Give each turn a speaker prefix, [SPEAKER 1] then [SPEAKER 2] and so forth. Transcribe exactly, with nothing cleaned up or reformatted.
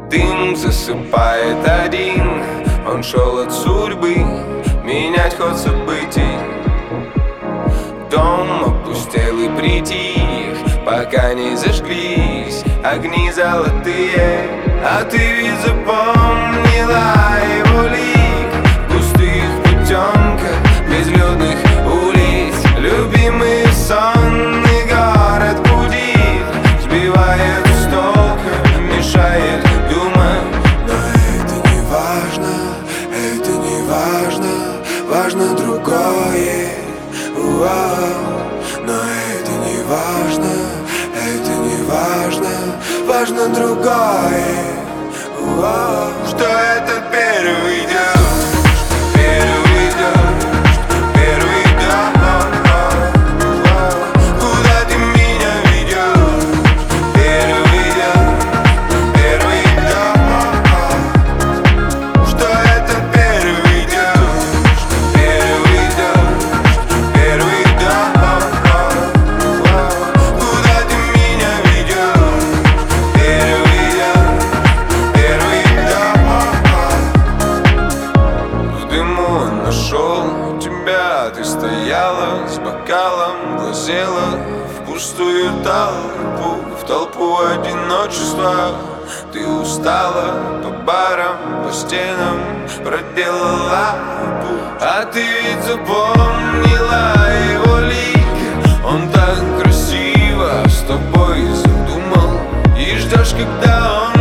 [SPEAKER 1] Дым засыпает один, он шел от судьбы менять ход событий. Дом опустел и притих, пока не зажглись огни золотые. А ты ведь запомнила его лик в пустых путёмках безлюдных улиц. Любимый сонный город будит, сбивает с толка, мешает думать.
[SPEAKER 2] Но это не важно, это не важно, важно другое. Уау. Но это не важно, это не важно, важно другое. Уау.
[SPEAKER 1] Что это первый дождь, первый дождь, первый дождь. Куда ты меня ведешь? Первый дождь, первый дождь. Что это первый дождь, первый дождь, первый дождь. Куда ты меня ведешь? Первый дождь, первый дождь. В дыму он нашел тебя, ты стояла с бокалом, глазела в пустую толпу, в толпу одиночества. Ты устала по барам, по стенам проделала путь. А ты ведь запомнила его лик, он так красиво с тобой задумал. И ждешь, когда он